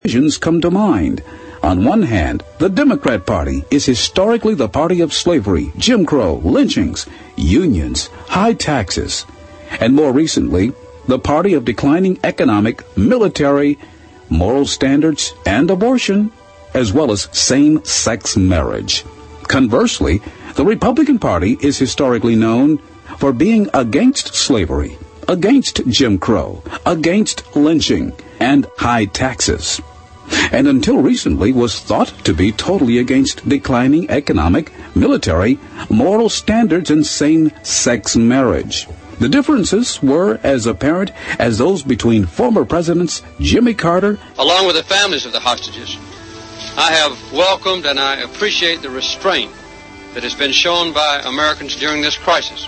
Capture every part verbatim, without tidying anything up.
divisions come to mind. On one hand, the Democrat Party is historically the party of slavery, Jim Crow, lynchings, unions, high taxes, and more recently, the party of declining economic, military, moral standards, and abortion, as well as same-sex marriage. Conversely, the Republican Party is historically known for being against slavery, against Jim Crow, against lynching, and high taxes, and until recently was thought to be totally against declining economic, military, moral standards, and same-sex marriage. The differences were as apparent as those between former Presidents Jimmy Carter, along with the families of the hostages. I have welcomed and I appreciate the restraint that has been shown by Americans during this crisis.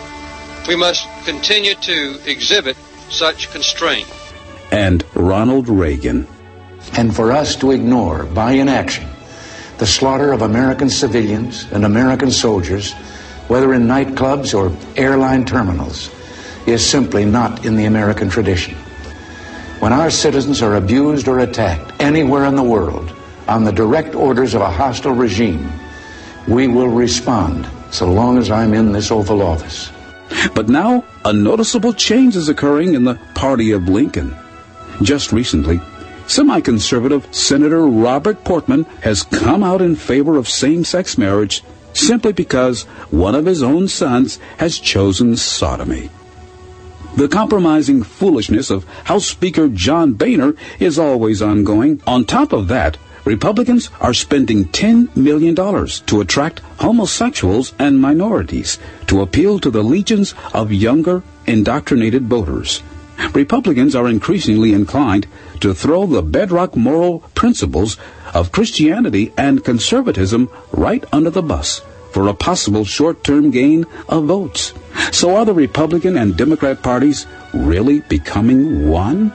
We must continue to exhibit such constraint. And Ronald Reagan. And for us to ignore, by inaction, the slaughter of American civilians and American soldiers, whether in nightclubs or airline terminals, is simply not in the American tradition. When our citizens are abused or attacked anywhere in the world on the direct orders of a hostile regime, we will respond so long as I'm in this Oval Office. But now, a noticeable change is occurring in the party of Lincoln. Just recently, semi-conservative Senator Robert Portman has come out in favor of same-sex marriage simply because one of his own sons has chosen sodomy. The compromising foolishness of House Speaker John Boehner is always ongoing. On top of that, Republicans are spending ten million dollars to attract homosexuals and minorities to appeal to the legions of younger, indoctrinated voters. Republicans are increasingly inclined to throw the bedrock moral principles of Christianity and conservatism right under the bus for a possible short-term gain of votes. So are the Republican and Democrat parties really becoming one?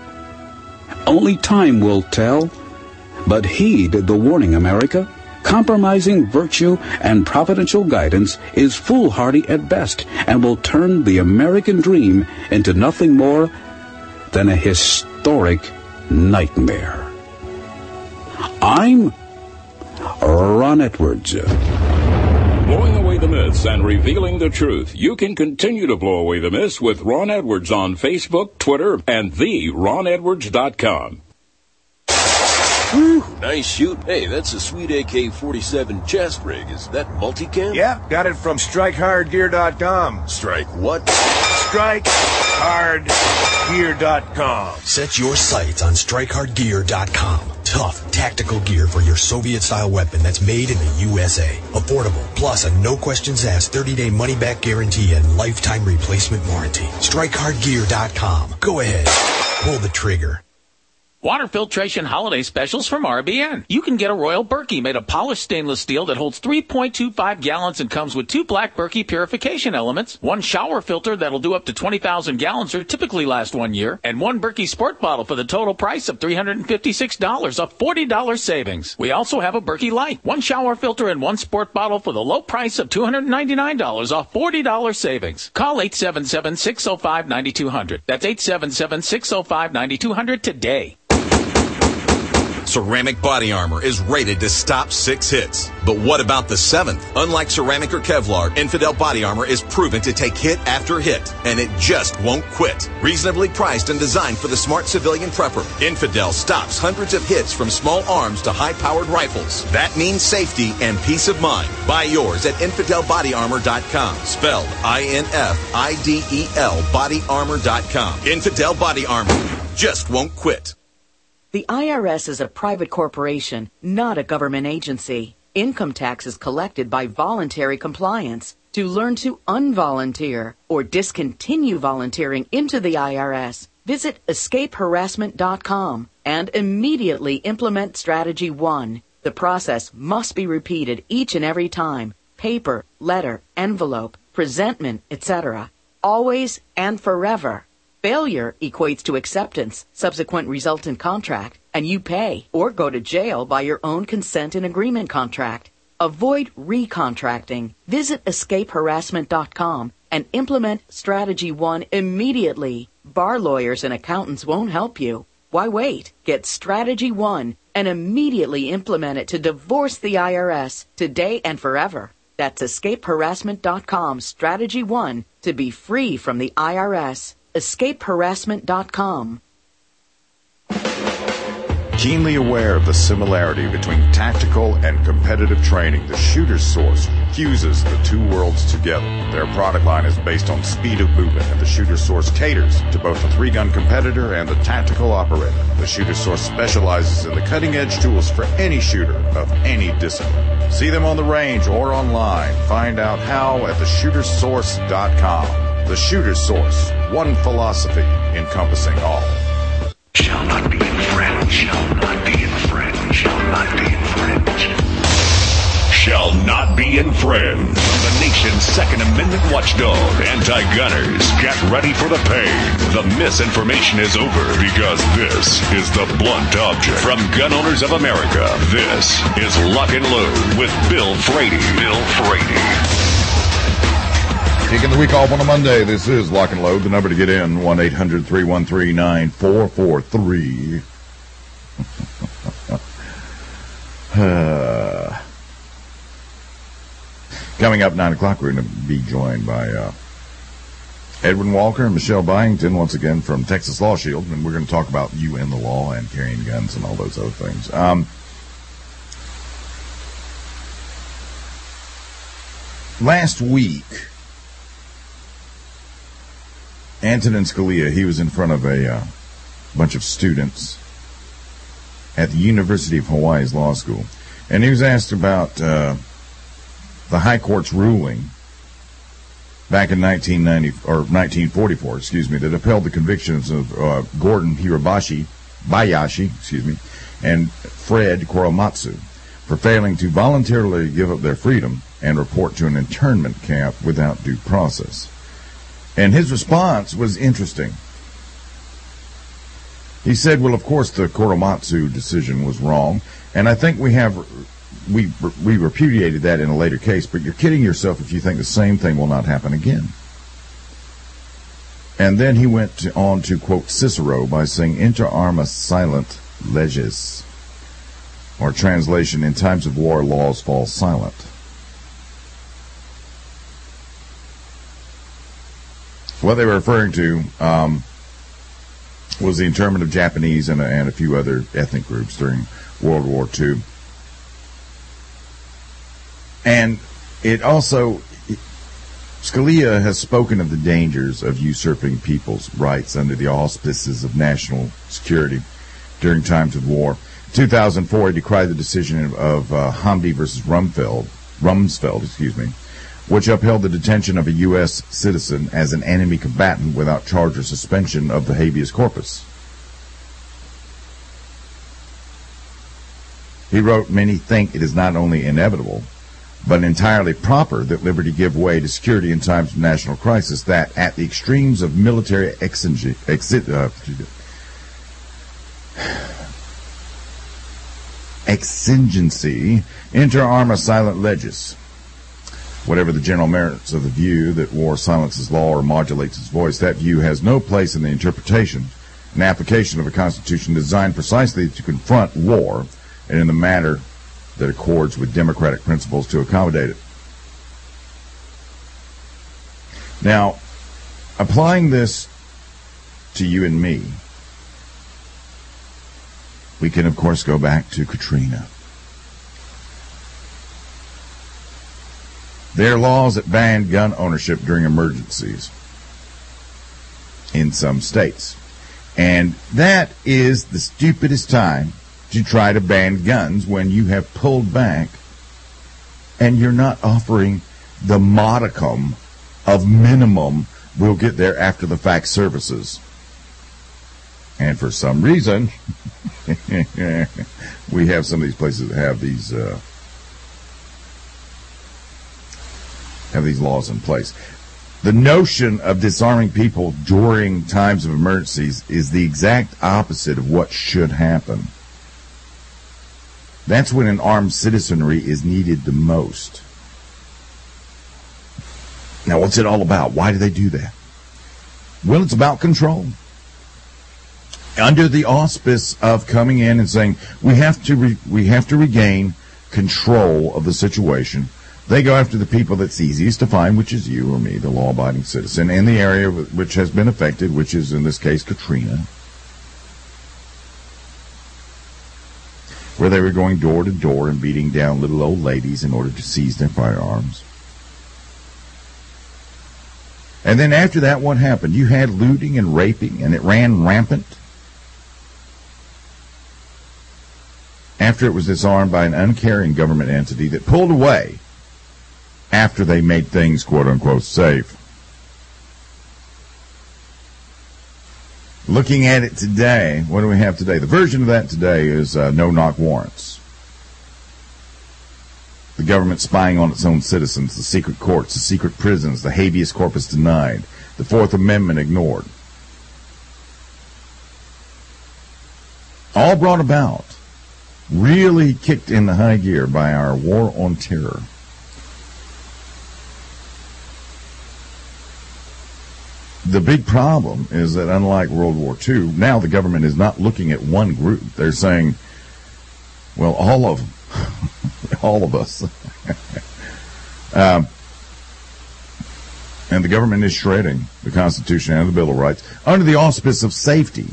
Only time will tell. But heed the warning, America. Compromising virtue and providential guidance is foolhardy at best and will turn the American dream into nothing more than a historic nightmare. I'm Ron Edwards. Blowing away the myths and revealing the truth. You can continue to blow away the myths with Ron Edwards on Facebook, Twitter, and the ron edwards dot com. Whew, nice shoot. Hey, that's a sweet A K forty-seven chest rig. Is that multicam? Yeah, got it from strike hard gear dot com. Strike what? strike hard gear dot com. Set your sights on strike hard gear dot com. Tough, tactical gear for your Soviet-style weapon that's made in the U S A. Affordable, plus a no-questions-asked thirty-day money-back guarantee and lifetime replacement warranty. strike hard gear dot com. Go ahead. Pull the trigger. Water filtration holiday specials from R B N. You can get a Royal Berkey made of polished stainless steel that holds three point two five gallons and comes with two black Berkey purification elements, one shower filter that'll do up to twenty thousand gallons or typically last one year, and one Berkey Sport bottle for the total price of three hundred fifty-six dollars, a forty dollars savings. We also have a Berkey Light, one shower filter and one sport bottle for the low price of two hundred ninety-nine dollars, a forty dollars savings. Call eight seven seven, six zero five, nine two zero zero. That's eight seven seven, six zero five, nine two zero zero today. Ceramic body armor is rated to stop six hits. But what about the seventh? Unlike ceramic or Kevlar, Infidel body armor is proven to take hit after hit, and it just won't quit. Reasonably priced and designed for the smart civilian prepper, Infidel stops hundreds of hits from small arms to high-powered rifles. That means safety and peace of mind. Buy yours at infidel body armor dot com. Spelled I N F I D E L body armor dot com. Infidel body armor just won't quit. The I R S is a private corporation, not a government agency. Income tax is collected by voluntary compliance. To learn to unvolunteer or discontinue volunteering into the I R S, visit escape harassment dot com and immediately implement Strategy one. The process must be repeated each and every time. Paper, letter, envelope, presentment, et cetera. Always and forever. Failure equates to acceptance, subsequent resultant contract, and you pay or go to jail by your own consent and agreement contract. Avoid recontracting. Visit escape harassment dot com and implement Strategy one immediately. Bar lawyers and accountants won't help you. Why wait? Get Strategy One and immediately implement it to divorce the I R S today and forever. That's escape harassment dot com, Strategy One, to be free from the I R S. escape harassment dot com. Keenly aware of the similarity between tactical and competitive training, the Shooter's Source fuses the two worlds together. Their product line is based on speed of movement, and the Shooter's Source caters to both the three-gun competitor and the tactical operator. The Shooter's Source specializes in the cutting-edge tools for any shooter of any discipline. See them on the range or online. Find out how at the shooters source dot com. The Shooter's Source, one philosophy encompassing all. Shall not be infringed, shall not be infringed, shall not be infringed. Shall not be infringed. From the nation's Second Amendment watchdog, Anti-Gunners, get ready for the pain. The misinformation is over because this is the blunt object. From Gun Owners of America, this is Lock and Load with Bill Frady. Bill Frady. Kicking the week off on a Monday. This is Lock and Load. The number to get in, one eight hundred three one three nine four four three. uh, coming up nine o'clock, we're going to be joined by uh, Edwin Walker and Michelle Byington, once again from Texas Law Shield, and we're going to talk about you and the law and carrying guns and all those other things. Um, last week, Antonin Scalia, he was in front of a uh, bunch of students at the University of Hawaii's law school, and he was asked about uh, the High Court's ruling back in nineteen ninety or nineteen forty-four, excuse me, that upheld the convictions of uh, Gordon Hirabashi, Bayashi, excuse me, and Fred Korematsu for failing to voluntarily give up their freedom and report to an internment camp without due process. And his response was interesting. He said, well, of course, the Korematsu decision was wrong, and I think we have, we we repudiated that in a later case, but you're kidding yourself if you think the same thing will not happen again. And then he went to, on to quote Cicero by saying, inter arma silent leges, or translation, in times of war, laws fall silent. What they were referring to um, was the internment of Japanese and a, and a few other ethnic groups during World War Two. And it also, Scalia has spoken of the dangers of usurping people's rights under the auspices of national security during times of war. In two thousand four, he decried the decision of uh, Hamdi versus Rumsfeld, Rumsfeld, excuse me, which upheld the detention of a U S citizen as an enemy combatant without charge or suspension of the habeas corpus. He wrote, many think it is not only inevitable, but entirely proper that liberty give way to security in times of national crisis, that at the extremes of military exig- exi- uh, exigency, inter arma silent leges. Whatever the general merits of the view that war silences law or modulates its voice, that view has no place in the interpretation and application of a constitution designed precisely to confront war and in the manner that accords with democratic principles to accommodate it. Now, applying this to you and me, we can, of course, go back to Katrina. There are laws that ban gun ownership during emergencies in some states. And that is the stupidest time to try to ban guns when you have pulled back and you're not offering the modicum of minimum we'll get there after the fact services. And for some reason, we have some of these places that have these uh, have these laws in place. The notion of disarming people during times of emergencies is the exact opposite of what should happen. That's when an armed citizenry is needed the most. Now, what's it all about? Why do they do that? Well, it's about control. under the auspice of coming in and saying we have to re- we have to regain control of the situation. They go after the people that's easiest to find, which is you or me, the law-abiding citizen, in the area which has been affected, which is, in this case, Katrina, where they were going door to door and beating down little old ladies in order to seize their firearms. And then after that, what happened? You had looting and raping, and it ran rampant. After it was disarmed by an uncaring government entity that pulled away after they made things, quote-unquote, safe. Looking at it today, what do we have today? The version of that today is uh, no-knock warrants. The government spying on its own citizens, the secret courts, the secret prisons, the habeas corpus denied, the Fourth Amendment ignored. All brought about, really kicked in the high gear by our war on terror. The big problem is that unlike World War Two, now the government is not looking at one group. They're saying, well, all of all of us. um, and the government is shredding the Constitution and the Bill of Rights under the auspice of safety.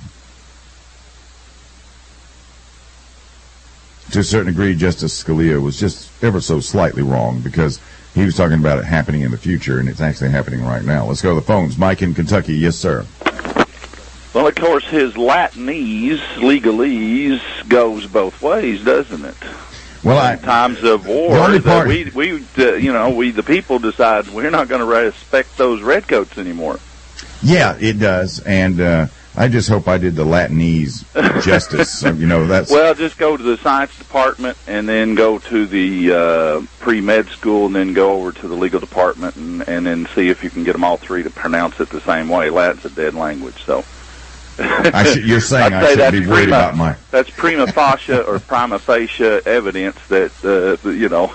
To a certain degree, Justice Scalia was just ever so slightly wrong because he was talking about it happening in the future, and it's actually happening right now. Let's go to the phones. Mike in Kentucky. Yes, sir. Well, of course, his Latinese, legalese, goes both ways, doesn't it? Well, in I, times of war, the only part, we, we uh, you know, we the people decide we're not going to respect those redcoats anymore. Yeah, it does, and uh, I just hope I did the Latinese justice. So, you know, that's well, just go to the science department and then go to the uh, pre-med school and then go over to the legal department and, and then see if you can get them all three to pronounce it the same way. Latin's a dead language, so. I should, you're saying I should be worried prima, about my... That's prima facie or prima facie evidence that, uh, you know,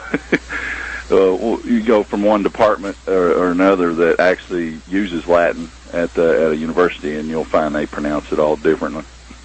uh, you go from one department or, or another that actually uses Latin at, the, at a university, and you'll find they pronounce it all differently.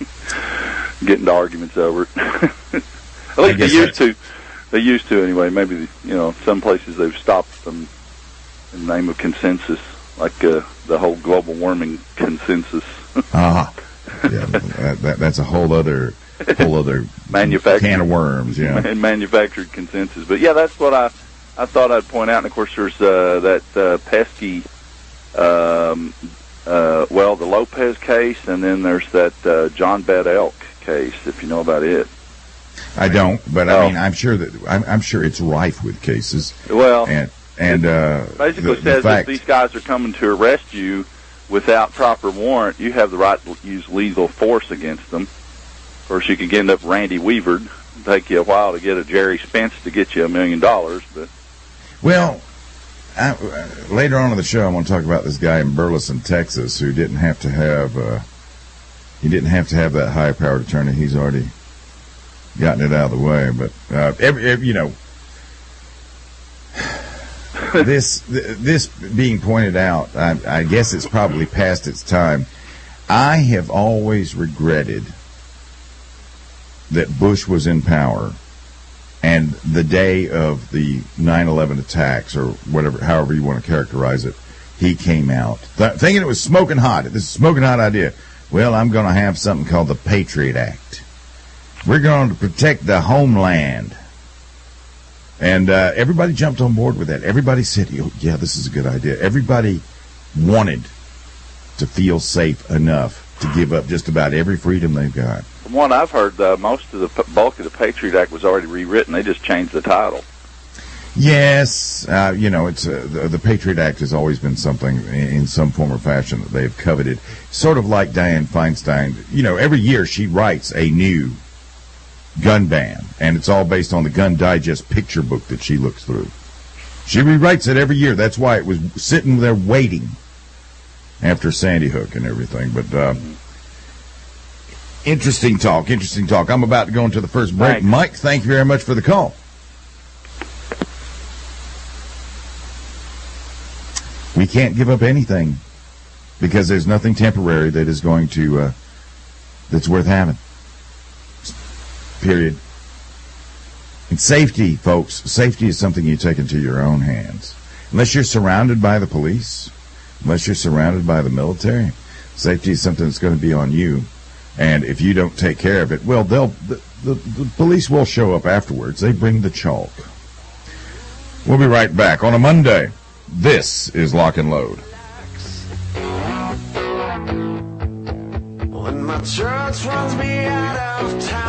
Get into arguments over it. At least they used to. They used to anyway. Maybe, you know, some places they've stopped them in the name of consensus, like uh, the whole global warming consensus. Ah, uh-huh. Yeah, that, that, that's a whole other, whole other can of worms. Yeah, and manufactured consensus. But yeah, that's what I, I thought I'd point out. And of course, there's uh, that uh, pesky, um, uh, well, the Lopez case, and then there's that uh, John Bed Elk case. If you know about it. I don't, but I mean, I'm sure that I'm, I'm sure it's rife with cases. Well, and and uh, basically the, says the fact, if these guys are coming to arrest you without proper warrant, you have the right to use lethal force against them. Of course, you could end up Randy Weavered. It'll take you a while to get a Jerry Spence to get you a million dollars, but well, I, uh, later on in the show, I want to talk about this guy in Burleson, Texas, who didn't have to have uh, he didn't have to have that high-powered attorney. He's already gotten it out of the way, but uh, every, every, you know. This this being pointed out, I, I guess it's probably past its time. I have always regretted that Bush was in power, and the day of the nine eleven attacks, or whatever, however you want to characterize it, he came out th- thinking it was smoking hot. This is a smoking hot idea. Well, I'm going to have something called the Patriot Act. We're going to protect the homeland. And uh, everybody jumped on board with that. Everybody said, oh, yeah, this is a good idea. Everybody wanted to feel safe enough to give up just about every freedom they've got. From what I've heard, uh, most of the p- bulk of the Patriot Act was already rewritten. They just changed the title. Yes. Uh, you know, it's uh, the, the Patriot Act has always been something in, in some form or fashion that they've coveted. Sort of like Dianne Feinstein. You know, every year she writes a new gun ban, and it's all based on the Gun Digest picture book that she looks through. She rewrites it every year. That's why it was sitting there waiting after Sandy Hook and everything. But uh, interesting talk, interesting talk. I'm about to go into the first break. Thanks. Mike, thank you very much for the call. We can't give up anything because there's nothing temporary that is going to uh, that's worth having. Period. And safety, folks, safety is something you take into your own hands. Unless you're surrounded by the police, unless you're surrounded by the military, safety is something that's going to be on you. And if you don't take care of it, well, they'll the, the, the police will show up afterwards. They bring the chalk. We'll be right back on a Monday. This is Lock and Load. When my church runs me out of town,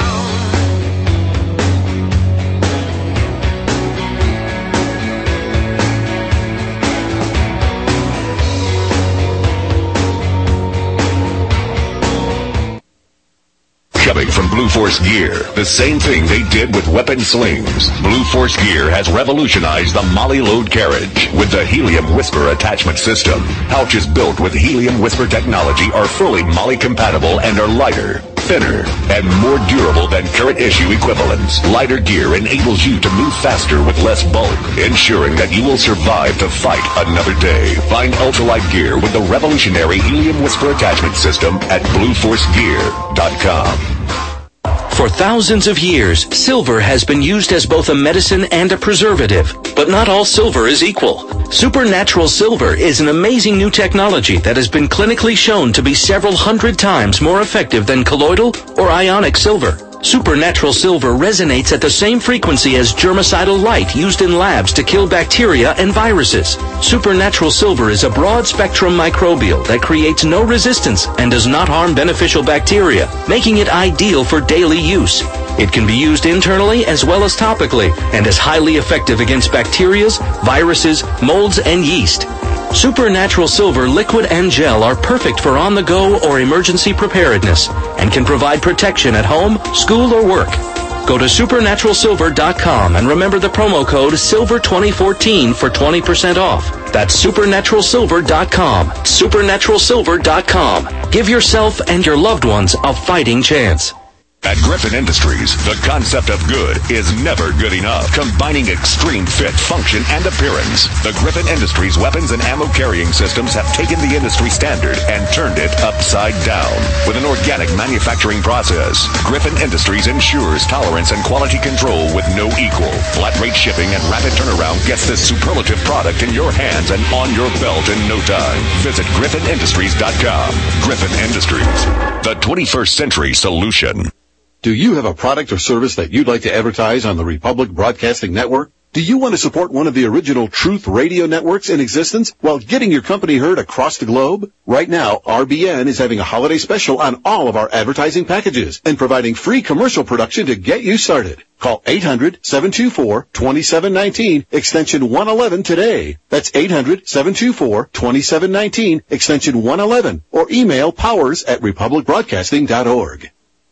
Coming from Blue Force Gear, the same thing they did with weapon slings. Blue Force Gear has revolutionized the Molly load carriage with the Helium Whisper attachment system. Pouches built with Helium Whisper technology are fully Molly compatible and are lighter, thinner, and more durable than current issue equivalents. Lighter gear enables you to move faster with less bulk, ensuring that you will survive to fight another day. Find ultralight gear with the revolutionary Helium Whisper attachment system at blue force gear dot com. For thousands of years, silver has been used as both a medicine and a preservative. But not all silver is equal. Supernatural Silver is an amazing new technology that has been clinically shown to be several hundred times more effective than colloidal or ionic silver. Supernatural Silver resonates at the same frequency as germicidal light used in labs to kill bacteria and viruses. Supernatural Silver is a broad-spectrum microbial that creates no resistance and does not harm beneficial bacteria, making it ideal for daily use. It can be used internally as well as topically and is highly effective against bacteria, viruses, molds, and yeast. Supernatural Silver liquid and gel are perfect for on-the-go or emergency preparedness and can provide protection at home, school, or work. Go to supernatural silver dot com and remember the promo code silver twenty fourteen for twenty percent off. That's supernatural silver dot com. supernatural silver dot com. Give yourself and your loved ones a fighting chance. At Griffin Industries, the concept of good is never good enough, combining extreme fit, function, and appearance. The Griffin Industries weapons and ammo carrying systems have taken the industry standard and turned it upside down. With an organic manufacturing process, Griffin Industries ensures tolerance and quality control with no equal. Flat rate shipping and rapid turnaround gets this superlative product in your hands and on your belt in no time. Visit griffin industries dot com. Griffin Industries, the twenty-first century solution. Do you have a product or service that you'd like to advertise on the Republic Broadcasting Network? Do you want to support one of the original Truth Radio networks in existence while getting your company heard across the globe? Right now, R B N is having a holiday special on all of our advertising packages and providing free commercial production to get you started. Call eight hundred, seven two four, two seven one nine, extension one eleven today. That's eight hundred, seven two four, two seven one nine, extension one eleven, or email powers at republic broadcasting dot org.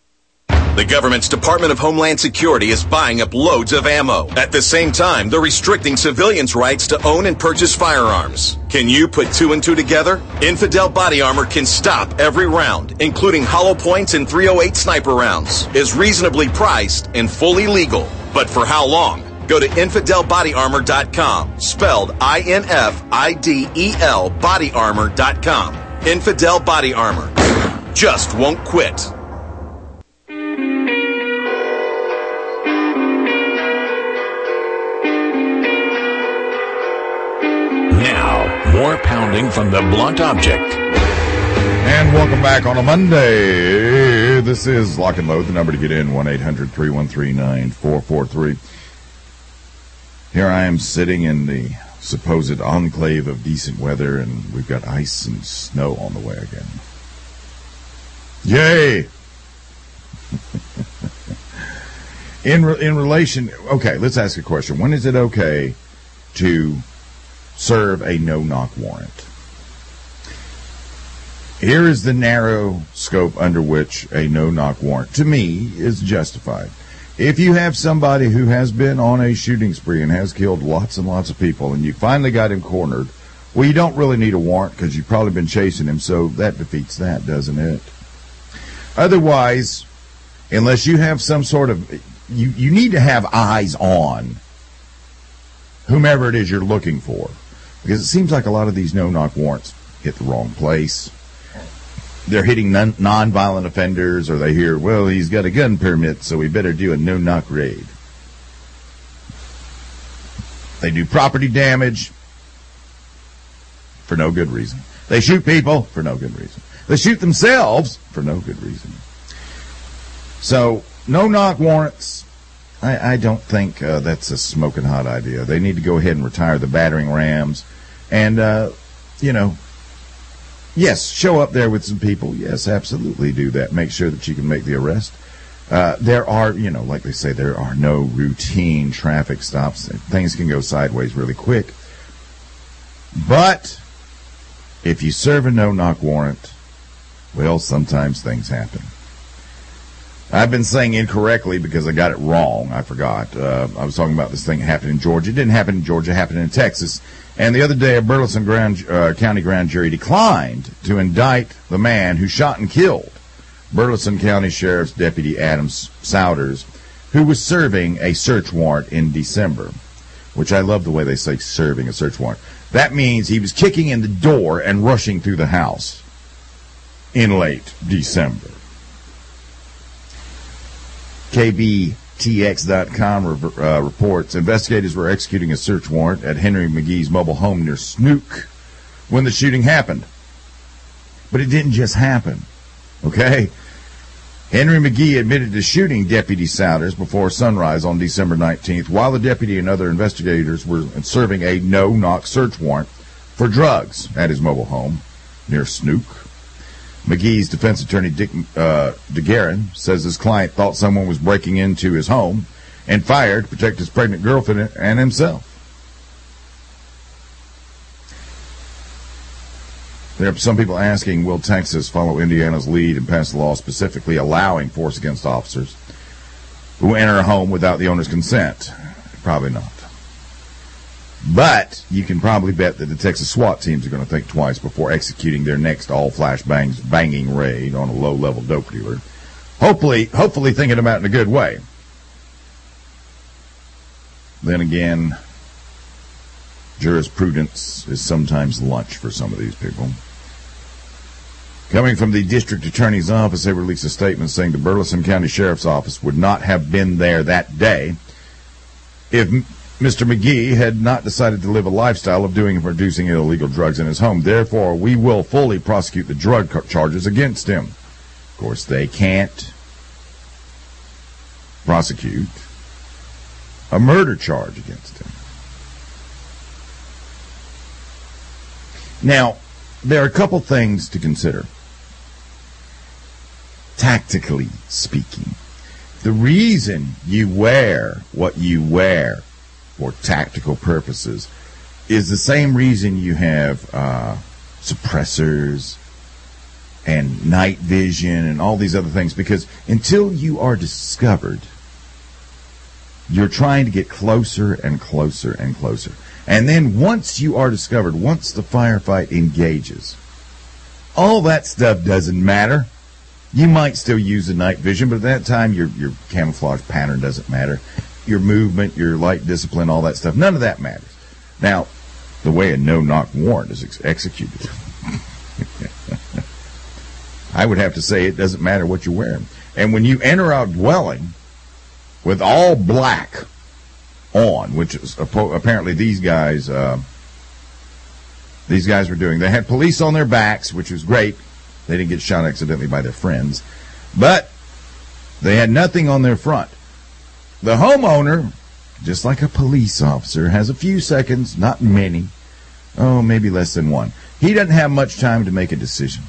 The government's Department of Homeland Security is buying up loads of ammo. At the same time, they're restricting civilians' rights to own and purchase firearms. Can you put two and two together? Infidel Body Armor can stop every round, including hollow points and three oh eight sniper rounds, is reasonably priced and fully legal. But for how long? Go to infidel body armor dot com, spelled I N F I D E L body armor dot com. Infidel Body Armor. Just won't quit. Now, more pounding from the blunt object. And welcome back on a Monday. This is Lock and Load. The number to get in, one eight hundred, three one three, nine four four three. Here I am sitting in the supposed enclave of decent weather, and we've got ice and snow on the way again. Yay! in re- in relation, okay, let's ask a question. When is it okay to serve a no-knock warrant? Here is the narrow scope under which a no-knock warrant, to me, is justified. If you have somebody who has been on a shooting spree and has killed lots and lots of people, and you finally got him cornered, well, you don't really need a warrant because you've probably been chasing him, so that defeats that, doesn't it? Otherwise, unless you have some sort of, you, you need to have eyes on whomever it is you're looking for, because it seems like a lot of these no-knock warrants hit the wrong place. they're hitting non- non-violent offenders, or they hear, well, he's got a gun permit, so we better do a no-knock raid. They do property damage for no good reason. They shoot people for no good reason. They shoot themselves for no good reason. So, no-knock warrants, I, I don't think uh, that's a smoking hot idea. They need to go ahead and retire the battering rams. And, uh, you know, yes, show up there with some people. Yes, absolutely do that. Make sure that you can make the arrest. Uh, there are, you know, like they say, there are no routine traffic stops. Things can go sideways really quick. But if you serve a no-knock warrant, well, sometimes things happen. I've been saying incorrectly because I got it wrong. I forgot. Uh, I was talking about this thing that happened in Georgia. It didn't happen in Georgia. It happened in Texas. And the other day, a Burleson grand, uh, County grand jury declined to indict the man who shot and killed Burleson County Sheriff's Deputy Adam Souders, who was serving a search warrant in December, which I love the way they say serving a search warrant. That means he was kicking in the door and rushing through the house in late December. K B T X dot com uh, reports investigators were executing a search warrant at Henry McGee's mobile home near Snook when the shooting happened. But it didn't just happen, okay? Henry McGee admitted to shooting Deputy Souders before sunrise on December nineteenth while the deputy and other investigators were serving a no-knock search warrant for drugs at his mobile home near Snook. McGee's defense attorney, Dick uh, DeGuerin, says his client thought someone was breaking into his home and fired to protect his pregnant girlfriend and himself. There are some people asking, will Texas follow Indiana's lead and pass a law specifically allowing force against officers who enter a home without the owner's consent? Probably not. But you can probably bet that the Texas SWAT teams are going to think twice before executing their next all-flash bangs banging raid on a low-level dope dealer. Hopefully, hopefully thinking about it in a good way. Then again, jurisprudence is sometimes lunch for some of these people. Coming from the district attorney's office, they released a statement saying the Burleson County Sheriff's Office would not have been there that day if Mister McGee had not decided to live a lifestyle of doing and producing illegal drugs in his home. Therefore, we will fully prosecute the drug charges against him. Of course, they can't prosecute a murder charge against him. Now, there are a couple things to consider, tactically speaking. The reason you wear what you wear for tactical purposes is the same reason you have uh, suppressors and night vision and all these other things, because until you are discovered, you're trying to get closer and closer and closer. And then once you are discovered, once the firefight engages, all that stuff doesn't matter. You might still use the night vision, but at that time your your camouflage pattern doesn't matter. Your movement, your light discipline, all that stuff, none of that matters. Now, the way a no-knock warrant is ex- executed, I would have to say it doesn't matter what you're wearing. And when you enter our dwelling with all black on, which is apparently these guys, uh, these guys were doing, they had police on their backs, which was great. They didn't get shot accidentally by their friends, but they had nothing on their front. The homeowner, just like a police officer, has a few seconds, not many, oh, maybe less than one. He doesn't have much time to make a decision.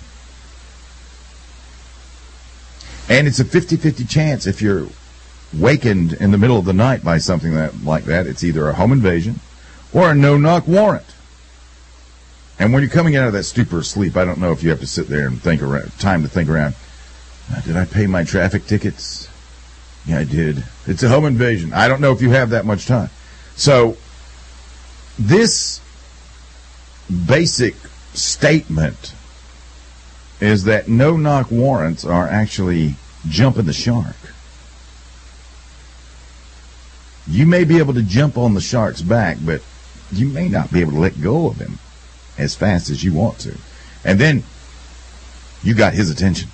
And it's a fifty-fifty chance if you're wakened in the middle of the night by something that like that. It's either a home invasion or a no-knock warrant. And when you're coming out of that stupor of sleep, I don't know if you have to sit there and think around, time to think around, did I pay my traffic tickets? Yeah, I did. It's a home invasion. I don't know if you have that much time. So this basic statement is that no-knock warrants are actually jumping the shark. You may be able to jump on the shark's back, but you may not be able to let go of him as fast as you want to. And then You got his attention.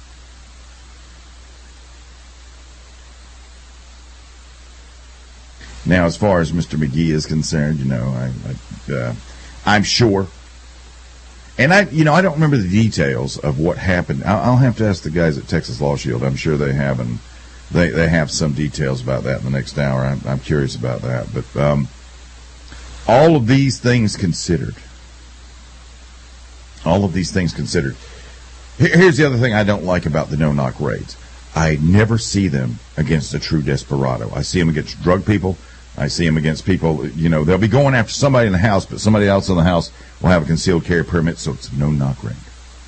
Now, as far as Mister McGee is concerned, you know, I, I, uh, I'm sure. And I, you know, I don't remember the details of what happened. I'll, I'll have to ask the guys at Texas Law Shield. I'm sure they have, and they they have some details about that in the next hour. I'm, I'm curious about that. But um, all of these things considered, all of these things considered. Here's the other thing I don't like about the no-knock raids. I never see them against a true desperado. I see them against drug people. I see them against people, you know, they'll be going after somebody in the house, but somebody else in the house will have a concealed carry permit, so it's a no-knock raid.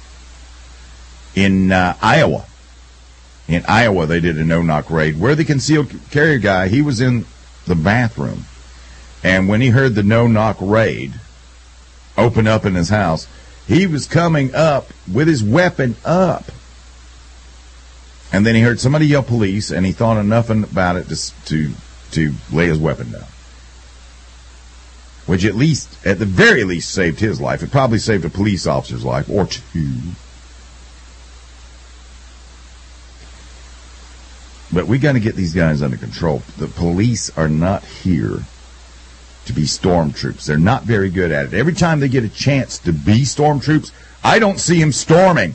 In uh, Iowa, in Iowa, they did a no-knock raid where the concealed carry guy, he was in the bathroom, and when he heard the no-knock raid open up in his house, he was coming up with his weapon up. And then he heard somebody yell police, and he thought enough about it to, to to lay his weapon down. Which at least, at the very least, saved his life. It probably saved a police officer's life, or two. But we got to get these guys under control. The police are not here to be stormtroops. They're not very good at it. Every time they get a chance to be stormtroops, I don't see them storming.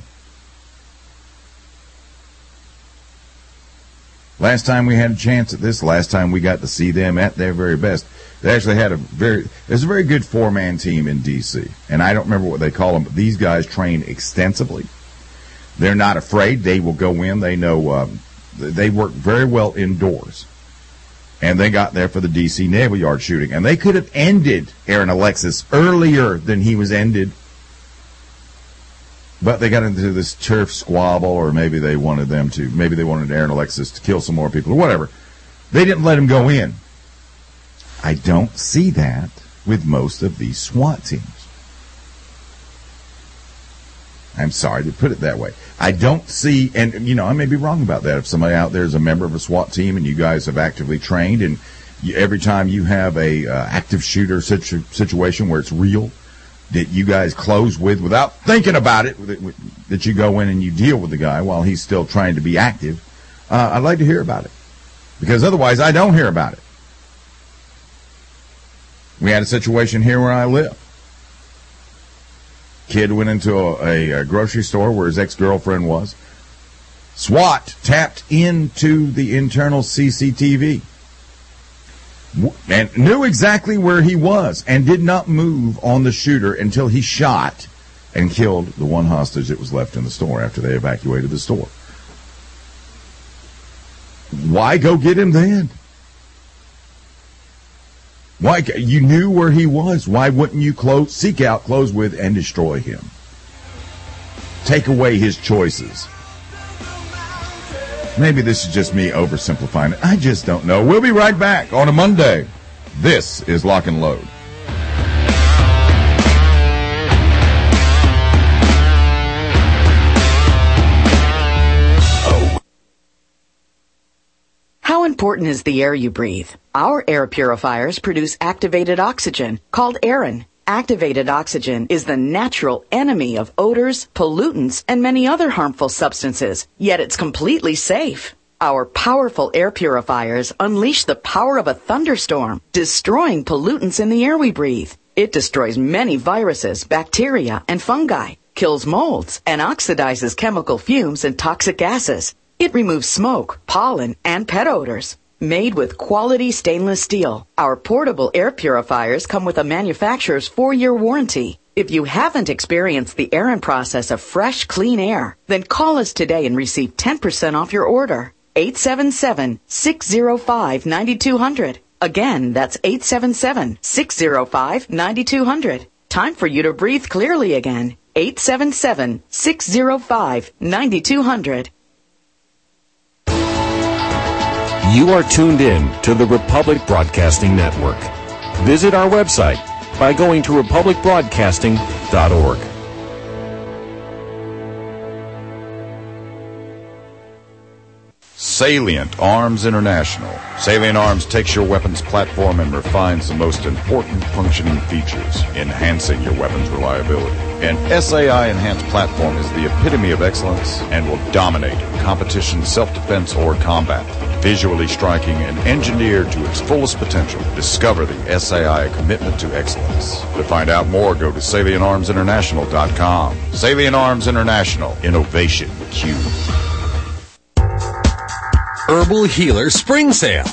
Last time we had a chance at this, last time we got to see them at their very best. They actually had a very, there's a very good four-man team in D C, and I don't remember what they call them, but these guys train extensively. They're not afraid. They will go in. They know, um, they work very well indoors. And they got there for the D C Naval Yard shooting, and they could have ended Aaron Alexis earlier than he was ended. But they got into this turf squabble, or maybe they wanted them to, maybe they wanted Aaron Alexis to kill some more people, or whatever. They didn't let him go in. I don't see that with most of these SWAT teams. I'm sorry to put it that way. I don't see, and, you know, I may be wrong about that. If somebody out there is a member of a SWAT team and you guys have actively trained, and you, every time you have a uh, active shooter situ- situation where it's real, that you guys close with without thinking about it, that you go in and you deal with the guy while he's still trying to be active, uh, I'd like to hear about it. Because otherwise, I don't hear about it. We had a situation here where I live. Kid went into a, a, a grocery store where his ex-girlfriend was. SWAT tapped into the internal C C T V. And knew exactly where he was and did not move on the shooter until he shot and killed the one hostage that was left in the store after they evacuated the store. Why go get him then? Why? You knew where he was. Why wouldn't you close, seek out, close with, and destroy him? Take away his choices. Maybe this is just me oversimplifying it. I just don't know. We'll be right back on a Monday. This is Lock and Load. How important is the air you breathe? Our air purifiers produce activated oxygen, called Aerin. Activated oxygen is the natural enemy of odors, pollutants, and many other harmful substances, yet it's completely safe. Our powerful air purifiers unleash the power of a thunderstorm, destroying pollutants in the air we breathe. It destroys many viruses, bacteria, and fungi, kills molds, and oxidizes chemical fumes and toxic gases. It removes smoke, pollen, and pet odors. Made with quality stainless steel, our portable air purifiers come with a manufacturer's four-year warranty. If you haven't experienced the Aerin process of fresh, clean air, then call us today and receive ten percent off your order. eight seven seven, six zero five, nine two zero zero. Again, that's eight seven seven, six zero five, nine two zero zero. Time for you to breathe clearly again. eight seven seven, six zero five, nine two zero zero. You are tuned in to the Republic Broadcasting Network. Visit our website by going to republic broadcasting dot org. Salient Arms International. Salient Arms takes your weapons platform and refines the most important functioning features, enhancing your weapon's reliability. An S A I enhanced platform is the epitome of excellence and will dominate competition, self-defense, or combat. Visually striking and engineered to its fullest potential, discover the S A I commitment to excellence. To find out more, go to salient arms international dot com. Salient Arms International. Innovation with you. Herbal Healer Spring Sale.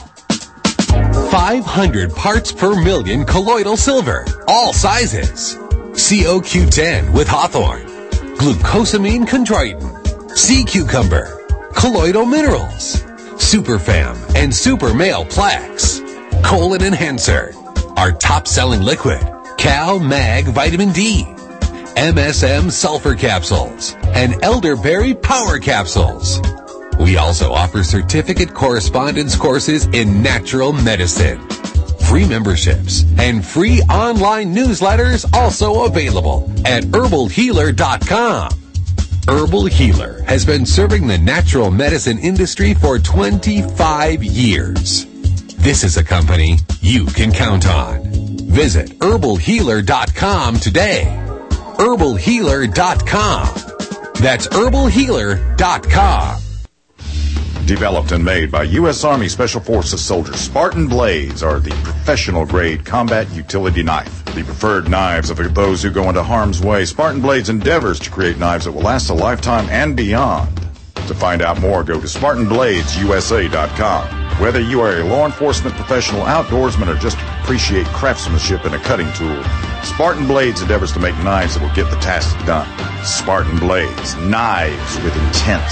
five hundred parts per million colloidal silver. All sizes. C O Q ten with Hawthorne. Glucosamine chondroitin. Sea cucumber. Colloidal minerals. Superfam and Super Male Plaques. Colon Enhancer. Our top-selling liquid. Cal Mag Vitamin D. M S M Sulfur Capsules. And Elderberry Power Capsules. We also offer certificate correspondence courses in natural medicine. Free memberships and free online newsletters also available at herbal healer dot com. Herbal Healer has been serving the natural medicine industry for twenty-five years. This is a company you can count on. Visit herbal healer dot com today. herbal healer dot com. That's herbal healer dot com. Developed and made by U S Army Special Forces soldiers, Spartan Blades are the professional-grade combat utility knife. The preferred knives of those who go into harm's way, Spartan Blades endeavors to create knives that will last a lifetime and beyond. To find out more, go to spartan blades u s a dot com. Whether you are a law enforcement professional, outdoorsman, or just appreciate craftsmanship in a cutting tool, Spartan Blades endeavors to make knives that will get the task done. Spartan Blades, knives with intent.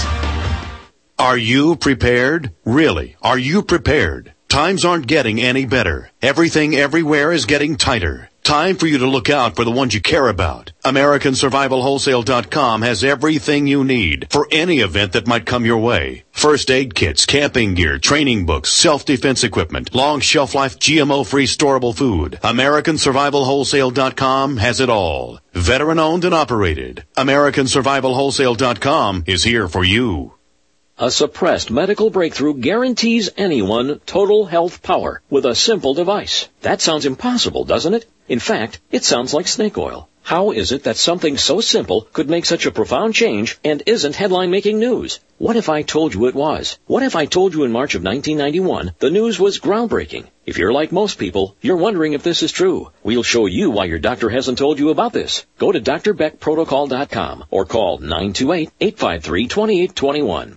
Are you prepared? Really, are you prepared? Times aren't getting any better. Everything everywhere is getting tighter. Time for you to look out for the ones you care about. American Survival Wholesale dot com has everything you need for any event that might come your way. First aid kits, camping gear, training books, self-defense equipment, long shelf life G M O-free storable food. American Survival Wholesale dot com has it all. Veteran owned and operated. American Survival Wholesale dot com is here for you. A suppressed medical breakthrough guarantees anyone total health power with a simple device. That sounds impossible, doesn't it? In fact, it sounds like snake oil. How is it that something so simple could make such a profound change and isn't headline-making news? What if I told you it was? What if I told you in March of nineteen ninety-one the news was groundbreaking? If you're like most people, you're wondering if this is true. We'll show you why your doctor hasn't told you about this. Go to d r beck protocol dot com or call nine two eight, eight five three, two eight two one.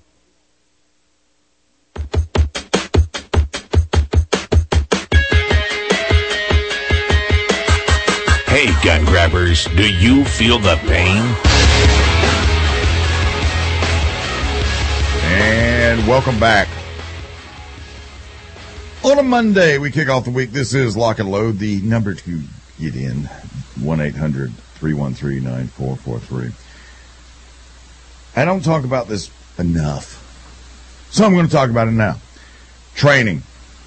Hey, gun grabbers, do you feel the pain? And welcome back. On a Monday, we kick off the week. This is Lock and Load. The number to get in, one eight hundred, three one three, nine four four three. I don't talk about this enough, so I'm going to talk about it now. Training.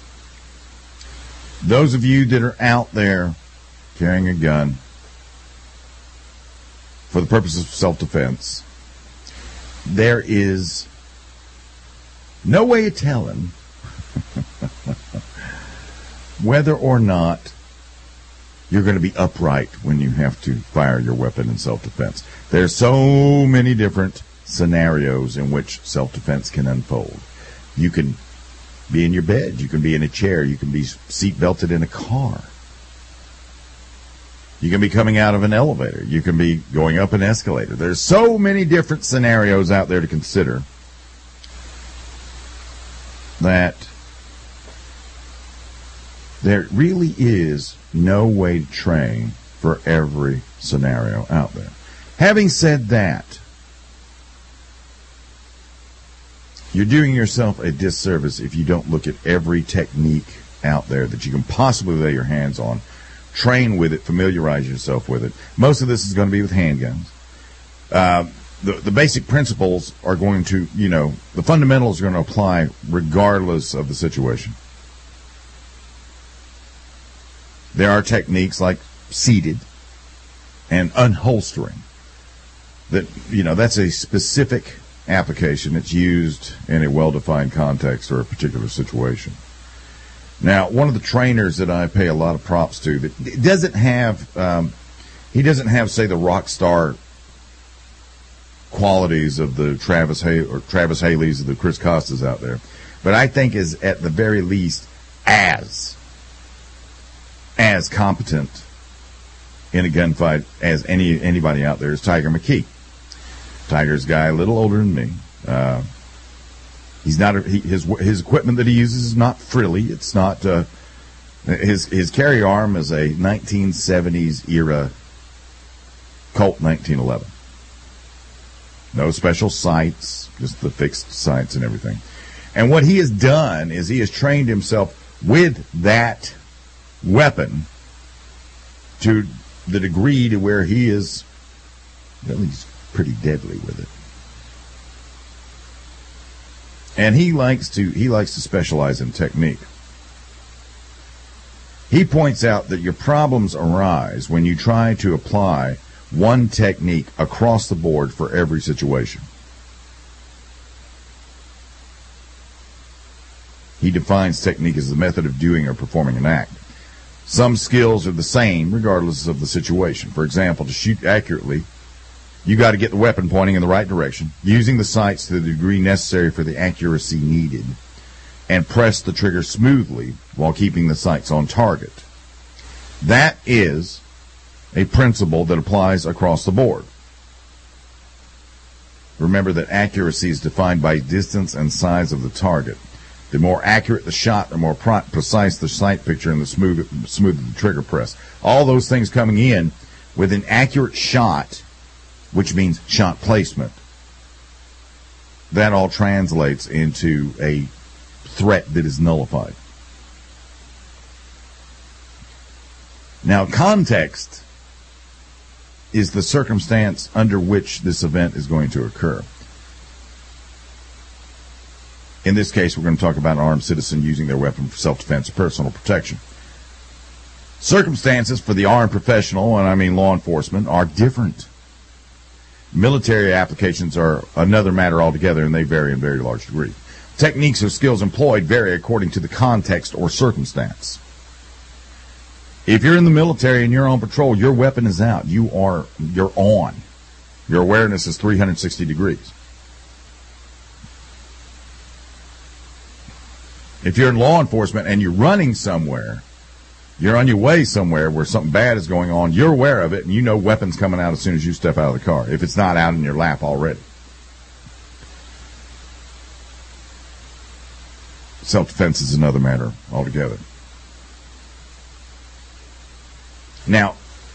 Those of you that are out there carrying a gun for the purposes of self-defense, there is no way of telling whether or not you're going to be upright when you have to fire your weapon in self-defense. There's so many different scenarios in which self-defense can unfold. You can be in your bed. You can be in a chair. You can be seat-belted in a car. You can be coming out of an elevator. You can be going up an escalator. There's so many different scenarios out there to consider that there really is no way to train for every scenario out there. Having said that, you're doing yourself a disservice if you don't look at every technique out there that you can possibly lay your hands on. Train with it, familiarize yourself with it. Most of this is going to be with handguns. Uh, the, the basic principles are going to, you know, the fundamentals are going to apply regardless of the situation. There are techniques like seated and unholstering that, you know, that's a specific application. It's used in a well-defined context or a particular situation. Now, one of the trainers that I pay a lot of props to, that doesn't have, um, he doesn't have, say, the rock star qualities of the Travis Hay or Travis Haley's or the Chris Costas out there, but I think is at the very least as as competent in a gunfight as any anybody out there is Tiger McKee. Tiger's a guy a little older than me. Uh, he's not a, he, his his equipment that he uses is not frilly. It's not uh, his his carry arm is a nineteen seventies era Colt nineteen eleven. No special sights, just the fixed sights and everything. And what he has done is he has trained himself with that weapon to the degree to where he is, well, he's pretty deadly with it. And he likes to he likes to specialize in technique. He points out that your problems arise when you try to apply one technique across the board for every situation. He defines technique as the method of doing or performing an act. Some skills are the same regardless of the situation. For example, to shoot accurately, you got to get the weapon pointing in the right direction, using the sights to the degree necessary for the accuracy needed, and press the trigger smoothly while keeping the sights on target. That is a principle that applies across the board. Remember that accuracy is defined by distance and size of the target. The more accurate the shot, the more pro- precise the sight picture, and the smooth, smoother the trigger press. All those things coming in with an accurate shot, which means shot placement. That all translates into a threat that is nullified. Now, context is the circumstance under which this event is going to occur. In this case, we're going to talk about an armed citizen using their weapon for self-defense or personal protection. Circumstances for the armed professional, and I mean law enforcement, are different. Military applications are another matter altogether, and they vary in very large degree. Techniques or skills employed vary according to the context or circumstance. If you're in the military and you're on patrol, your weapon is out. You are, you're on. Your awareness is three hundred sixty degrees. If you're in law enforcement and you're running somewhere, you're on your way somewhere where something bad is going on, you're aware of it, and you know weapons coming out as soon as you step out of the car, if it's not out in your lap already. Self-defense is another matter altogether. Now,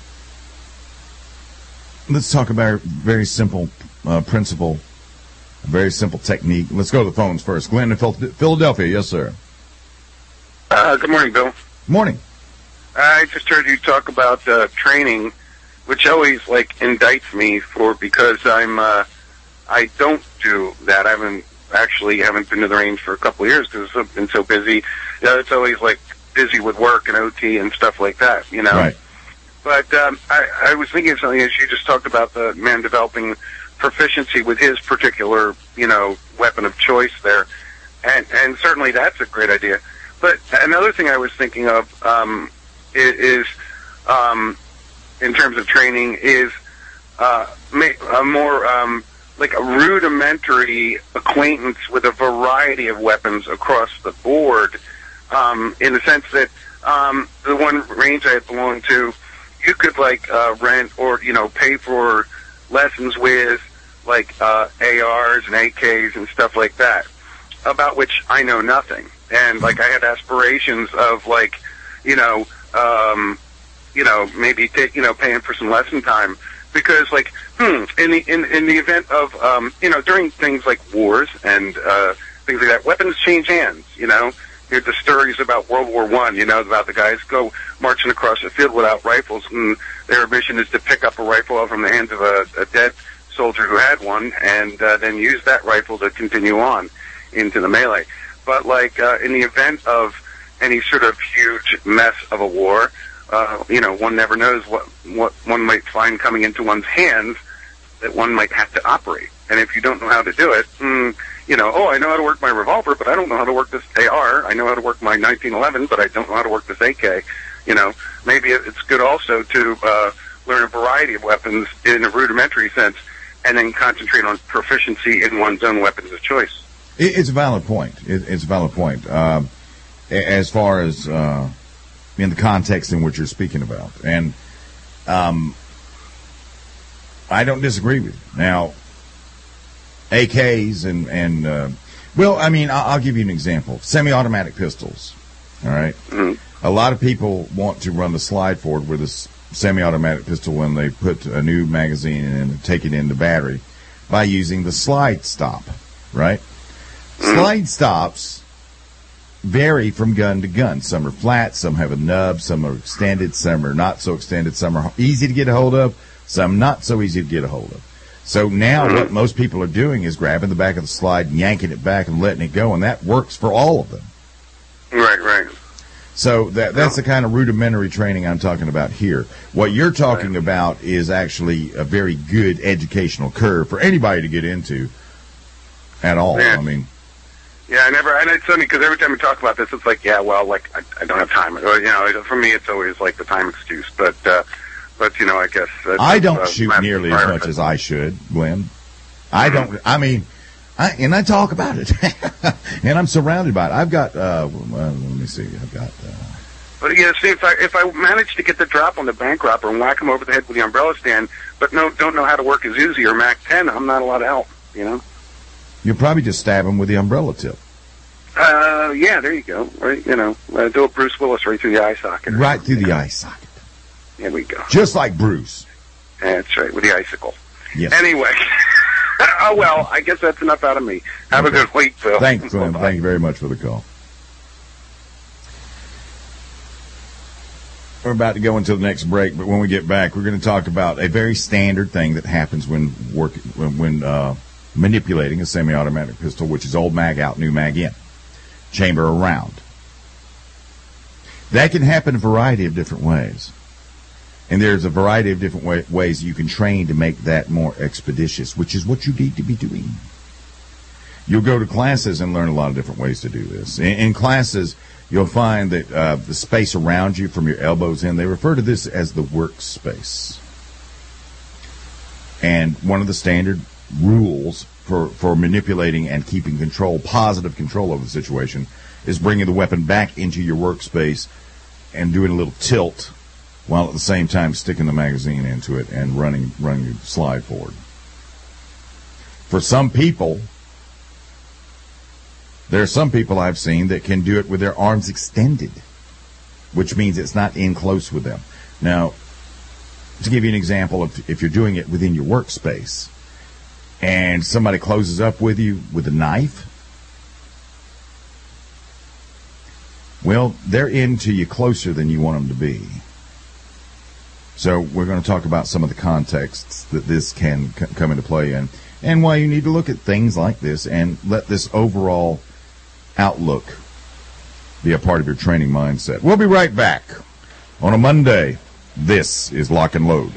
let's talk about a very simple uh, principle, a very simple technique. Let's go to the phones first. Glenn in Philadelphia. Yes, sir. Uh, good morning, Bill. Morning. I just heard you talk about uh, training, which always like indicts me for because I'm uh, I don't do that. I haven't actually haven't been to the range for a couple of years because I've been so busy. You know, it's always like busy with work and O T and stuff like that. You know. Right. But um, I, I was thinking of something as you just talked about the man developing proficiency with his particular, you know, weapon of choice there, and and certainly that's a great idea. But another thing I was thinking of um, is, is um, in terms of training is uh, a more um, like a rudimentary acquaintance with a variety of weapons across the board, um, in the sense that um, the one range I had belonged to, you could like uh, rent or you know pay for lessons with like uh, A Rs and A Ks and stuff like that, about which I know nothing. And like I had aspirations of like you know um, you know maybe take, you know paying for some lesson time because like hmm in the in in the event of um, you know during things like wars and uh, things like that, weapons change hands. You know. You hear the stories about World War One, you know, about the guys go marching across the field without rifles, and their mission is to pick up a rifle from the hands of a, a dead soldier who had one, and uh, then use that rifle to continue on into the melee. But, like, uh, in the event of any sort of huge mess of a war, uh, you know, one never knows what, what one might find coming into one's hands that one might have to operate. And if you don't know how to do it, mm, you know, oh, I know how to work my revolver, but I don't know how to work this A R. I know how to work my nineteen eleven, but I don't know how to work this A K. You know, maybe it's good also to uh, learn a variety of weapons in a rudimentary sense, and then concentrate on proficiency in one's own weapons of choice. It's a valid point. It's a valid point. Um, as far as uh, in the context in which you're speaking about. And um, I don't disagree with you. Now, A Ks and, and uh, well, I mean, I'll, I'll give you an example. Semi-automatic pistols, all right? Mm-hmm. A lot of people want to run the slide forward with a semi-automatic pistol when they put a new magazine in and take it into battery by using the slide stop, right? Mm-hmm. Slide stops vary from gun to gun. Some are flat, some have a nub, some are extended, some are not so extended, some are easy to get a hold of, some not so easy to get a hold of. So now what most people are doing is grabbing the back of the slide and yanking it back and letting it go, and that works for all of them. Right, right. So that that's the kind of rudimentary training I'm talking about here. What you're talking right. about is actually a very good educational curve for anybody to get into at all. Man. I mean... Yeah, I never, and it's funny because every time we talk about this, it's like, yeah, well, like, I, I don't have time. Or, you know, for me, it's always like the time excuse. But, uh, but you know, I guess. Uh, I don't uh, shoot nearly as much as I should, Glenn. I mm-hmm. don't, I mean, I, and I talk about it. And I'm surrounded by it. I've got, uh, well, let me see, I've got. Uh, but, yeah, see, if I, if I manage to get the drop on the bank robber and whack him over the head with the umbrella stand, but no, don't know how to work his Uzi or Mac ten, I'm not allowed to help, you know? You'll probably just stab him with the umbrella tip. Uh, yeah, there you go. Right, you know, uh, do a Bruce Willis right through the eye socket. Right through the eye socket. There we go. Just like Bruce. That's right, with the icicle. Yes. Anyway. Oh, well, I guess that's enough out of me. Have okay. a good week, Phil. Thanks, Glenn. Thank you very much for the call. We're about to go into the next break, but when we get back, we're going to talk about a very standard thing that happens when work when, when uh, manipulating a semi-automatic pistol, which is old mag out, new mag in, chamber around. That can happen a variety of different ways. And there's a variety of different way, ways you can train to make that more expeditious, which is what you need to be doing. You'll go to classes and learn a lot of different ways to do this. In, in classes, you'll find that uh, the space around you from your elbows in, they refer to this as the workspace. And one of the standard rules for, for manipulating and keeping control, positive control over the situation, is bringing the weapon back into your workspace and doing a little tilt while at the same time sticking the magazine into it and running running your slide forward. For some people, there are some people I've seen that can do it with their arms extended, which means it's not in close with them. Now, to give you an example of if you're doing it within your workspace and somebody closes up with you with a knife, well, they're into you closer than you want them to be. So we're going to talk about some of the contexts that this can c- come into play in and why you need to look at things like this and let this overall outlook be a part of your training mindset. We'll be right back on a Monday. This is Lock and Load.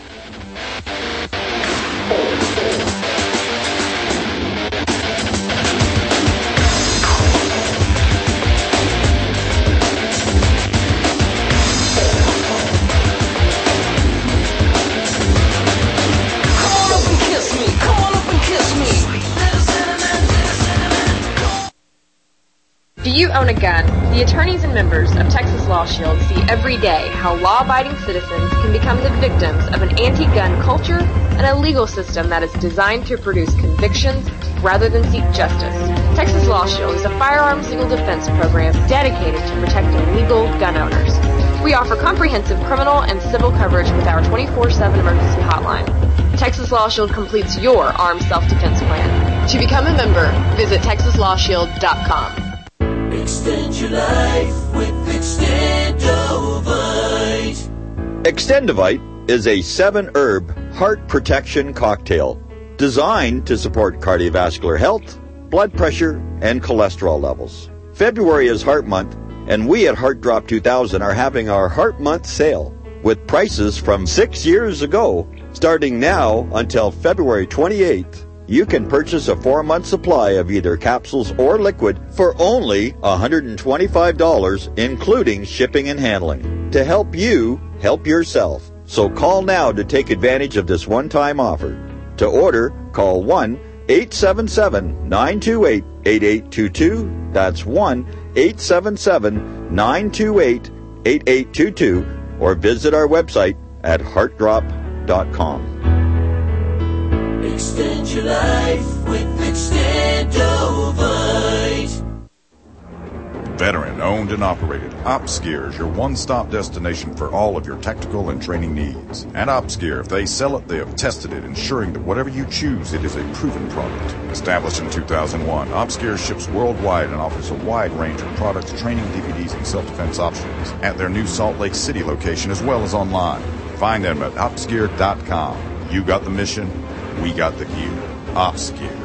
Do you own a gun? The attorneys and members of Texas Law Shield see every day how law-abiding citizens can become the victims of an anti-gun culture and a legal system that is designed to produce convictions rather than seek justice. Texas Law Shield is a firearms legal defense program dedicated to protecting legal gun owners. We offer comprehensive criminal and civil coverage with our twenty-four seven emergency hotline. Texas Law Shield completes your armed self-defense plan. To become a member, visit texas law shield dot com. Extend your life with Extendovite. Extendovite is a seven-herb heart protection cocktail designed to support cardiovascular health, blood pressure, and cholesterol levels. February is Heart Month, and we at Heart Drop two thousand are having our Heart Month sale with prices from six years ago, starting now until February twenty-eighth. you can purchase a four-month supply of either capsules or liquid for only one hundred twenty-five dollars, including shipping and handling, to help you help yourself. So call now to take advantage of this one-time offer. To order, call one eight seven seven, nine two eight, eight eight two two. That's one eight seven seven, nine two eight, eight eight two two, or visit our website at heart drop dot com. Extend your life with Extendovite. Veteran owned and operated, OpsGear is your one-stop destination for all of your technical and training needs. At OpsGear, if they sell it, they have tested it, ensuring that whatever you choose, it is a proven product. Established in two thousand one, OpsGear ships worldwide and offers a wide range of products, training D V Ds, and self-defense options at their new Salt Lake City location as well as online. Find them at ops gear dot com. You got the mission, we got the gear. OpsGear.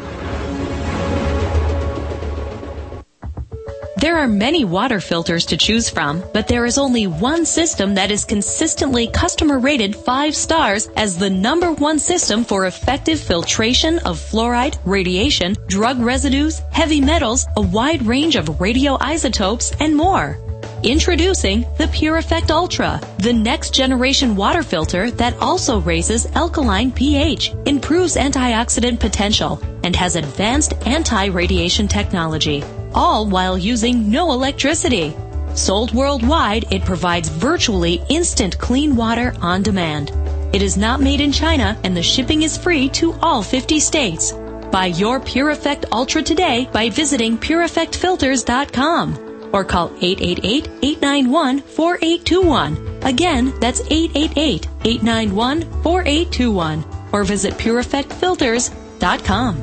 There are many water filters to choose from, but there is only one system that is consistently customer rated five stars as the number one system for effective filtration of fluoride, radiation, drug residues, heavy metals, a wide range of radioisotopes, and more. Introducing the Pure Effect Ultra, the next generation water filter that also raises alkaline pH, improves antioxidant potential, and has advanced anti-radiation technology, all while using no electricity. Sold worldwide, it provides virtually instant clean water on demand. It is not made in China, and the shipping is free to all fifty states. Buy your Pure Effect Ultra today by visiting pure effect filters dot com. Or call eight eight eight, eight nine one, four eight two one. Again, that's eight eight eight, eight nine one, four eight two one. Or visit pure effect filters dot com.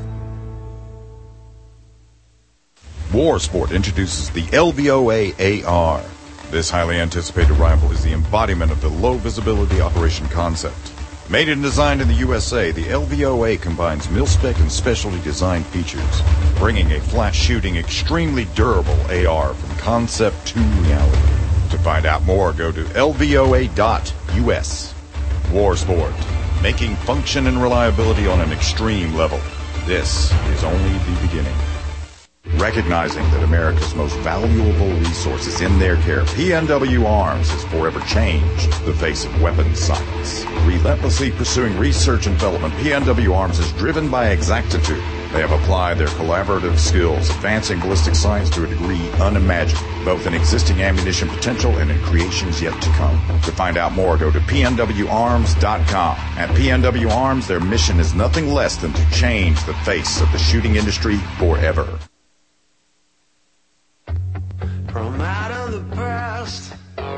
Warsport introduces the L V O A A R. This highly anticipated rifle is the embodiment of the low-visibility operation concept. Made and designed in the U S A, the L V O A combines mil-spec and specialty design features, bringing a flat-shooting, extremely durable A R from concept to reality. To find out more, go to L V O A dot U S. Warsport, making function and reliability on an extreme level. This is only the beginning. Recognizing that America's most valuable resource is in their care, P N W Arms has forever changed the face of weapons science. Relentlessly pursuing research and development, P N W Arms is driven by exactitude. They have applied their collaborative skills, advancing ballistic science to a degree unimagined, both in existing ammunition potential and in creations yet to come. To find out more, go to P N W arms dot com. At P N W Arms, their mission is nothing less than to change the face of the shooting industry forever. From out of the past,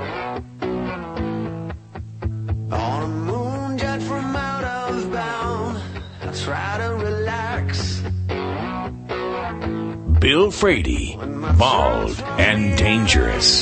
on a moon jet from out of bound, I try to relax. Bill Frady, bald and dangerous.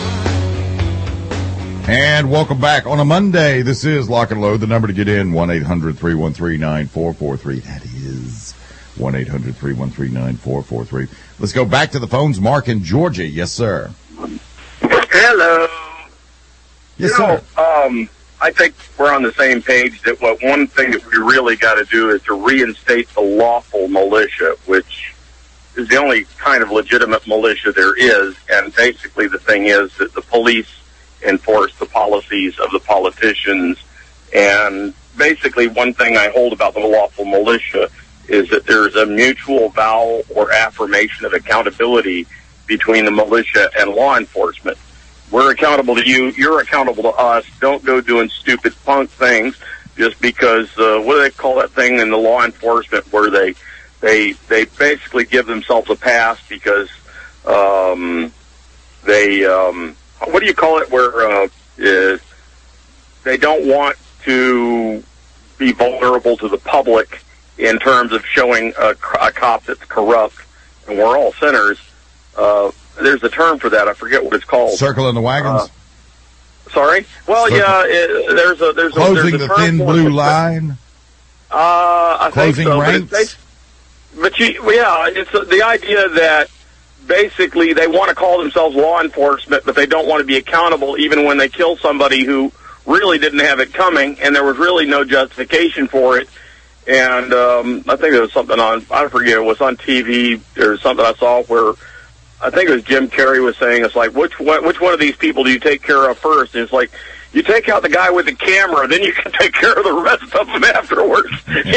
And welcome back on a Monday. This is Lock and Load. The number to get in, one eight hundred, three one three, nine four four three. That is one eight hundred, three one three, nine four four three. Let's go back to the phones. Mark in Georgia. Yes, sir. Hello. Yes, you know, sir. Um, I think we're on the same page that what one thing that we really got to do is to reinstate the lawful militia, which is the only kind of legitimate militia there is. And basically the thing is that the police enforce the policies of the politicians. And basically one thing I hold about the lawful militia is that there's a mutual vow or affirmation of accountability between the militia and law enforcement. We're accountable to you. You're accountable to us. Don't go doing stupid punk things just because, uh, what do they call that thing in the law enforcement where they, they, they basically give themselves a pass because, um, they, um, what do you call it where, uh, is they don't want to be vulnerable to the public in terms of showing a, a cop that's corrupt, and we're all sinners. Uh, there's a term for that. I forget what it's called. Circle in the wagons? Uh, sorry? Well, Circle. yeah, it, there's a... There's Closing a, there's a the term thin for blue it, line? Uh, I Closing think so. ranks? But, it's, but you, yeah, it's uh, the idea that basically they want to call themselves law enforcement, but they don't want to be accountable even when they kill somebody who really didn't have it coming, and there was really no justification for it. And um, I think there was something on, I forget, it was on T V or something I saw where I think it was Jim Carrey was saying, it's like, which one, which one of these people do you take care of first? And it's like, you take out the guy with the camera, then you can take care of the rest of them afterwards.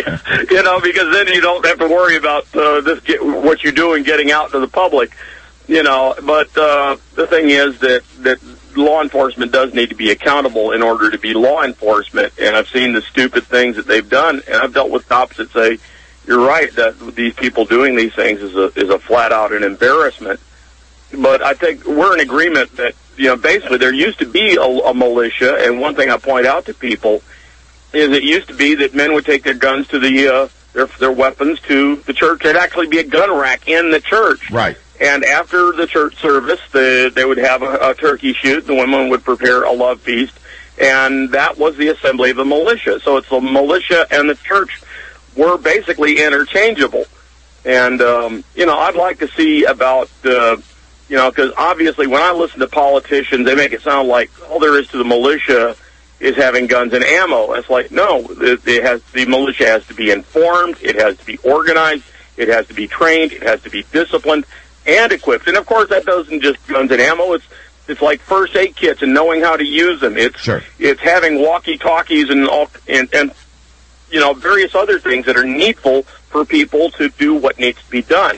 You know, because then you don't have to worry about uh, this get, what you're doing getting out to the public. You know, but uh, the thing is that, that law enforcement does need to be accountable in order to be law enforcement. And I've seen the stupid things that they've done, and I've dealt with cops that say, you're right, that these people doing these things is a, is a flat out an embarrassment. But I think we're in agreement that, you know, basically there used to be a, a militia, and one thing I point out to people is it used to be that men would take their guns to the, uh, their, their weapons to the church. There'd actually be a gun rack in the church. Right. And after the church service, the, they would have a, a turkey shoot. The women would prepare a love feast. And that was the assembly of the militia. So it's the militia and the church were basically interchangeable. And, um, you know, I'd like to see about, uh, you know, because obviously when I listen to politicians, they make it sound like all there is to the militia is having guns and ammo. It's like, no, it, it has, the militia has to be informed. It has to be organized. It has to be trained. It has to be disciplined and equipped. And of course, that doesn't just guns and ammo. It's it's like first aid kits and knowing how to use them. It's sure. It's having walkie talkies and all and and you know various other things that are needful for people to do what needs to be done.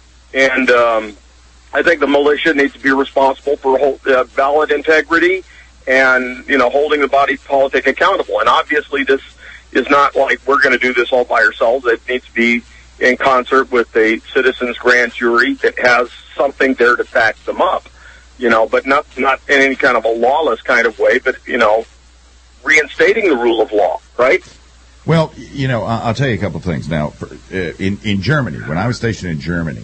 And um, I think the militia needs to be responsible for whole, uh, ballot integrity and you know holding the body politic accountable. And obviously, this is not like we're going to do this all by ourselves. It needs to be in concert with a citizens grand jury that has something there to back them up, you know, but not not in any kind of a lawless kind of way, but, you know, reinstating the rule of law, right? Well, you know, I'll tell you a couple of things. Now, for, uh, in, in Germany, when I was stationed in Germany,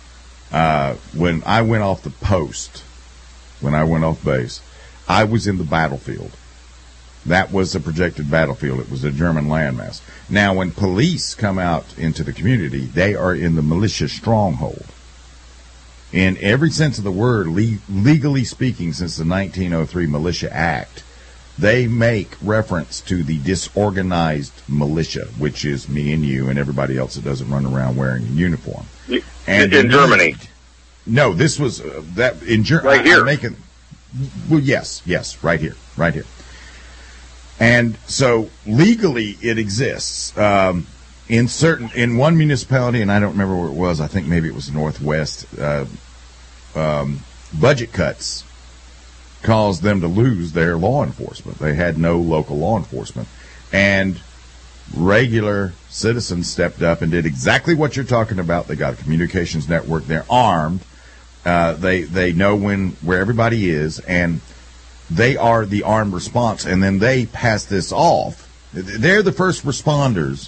uh, when I went off the post, when I went off base, I was in the battlefield. That was the projected battlefield. It was a German landmass. Now, when police come out into the community, they are in the militia stronghold. In every sense of the word, le- legally speaking, since the nineteen oh three Militia Act, they make reference to the disorganized militia, which is me and you and everybody else that doesn't run around wearing a uniform. And in Germany? No, this was uh, that in Germany. Right here. I'm making, well, yes, yes, right here, right here. And so legally it exists um, in certain in one municipality, and I don't remember where it was. I think maybe it was Northwest. Uh, um, budget cuts caused them to lose their law enforcement. They had no local law enforcement, and regular citizens stepped up and did exactly what you're talking about. They got a communications network. They're armed. Uh, they they know when where everybody is, and they are the armed response, and then they pass this off. They're the first responders,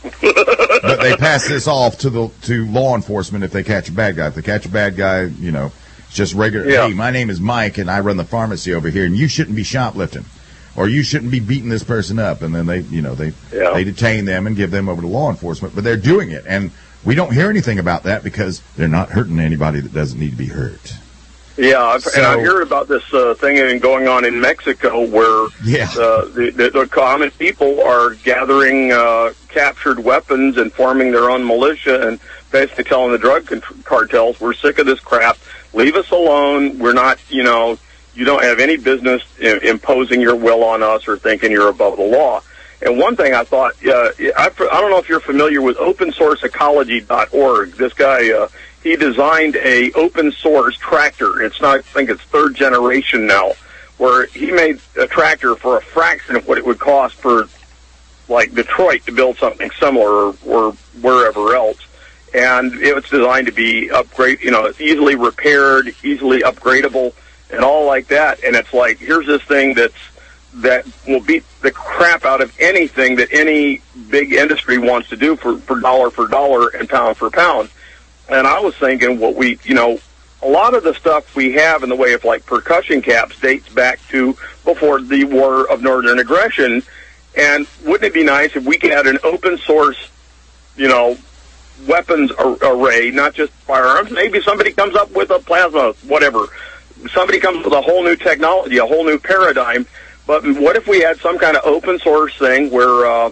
but they pass this off to the to law enforcement if they catch a bad guy. If they catch a bad guy, you know, it's just regular, yeah. Hey, my name is Mike, and I run the pharmacy over here, and you shouldn't be shoplifting, or you shouldn't be beating this person up. And then they, you know, they yeah. they detain them and give them over to law enforcement, but they're doing it. And we don't hear anything about that because they're not hurting anybody that doesn't need to be hurt. Yeah, I've, So- and I've heard about this uh, thing going on in Mexico where Yeah. uh, the, the, the common people are gathering uh, captured weapons and forming their own militia and basically telling the drug con- cartels, we're sick of this crap, leave us alone, we're not, you know, you don't have any business I- imposing your will on us or thinking you're above the law. And one thing I thought, uh, I, I don't know if you're familiar with open source ecology dot org. This guy, uh, he designed a open source tractor. It's not, I think it's third generation now, where he made a tractor for a fraction of what it would cost for, like, Detroit to build something similar or, or wherever else. And it was designed to be upgrade, you know, easily repaired, easily upgradable, and all like that. And it's like, here's this thing that's, that will beat the crap out of anything that any big industry wants to do for, for dollar for dollar and pound for pound. And I was thinking what we, you know, a lot of the stuff we have in the way of like percussion caps dates back to before the War of Northern Aggression. And wouldn't it be nice if we could have an open source, you know, weapons ar- array, not just firearms? Maybe somebody comes up with a plasma, whatever. Somebody comes with a whole new technology, a whole new paradigm. But what if we had some kind of open source thing where, uh,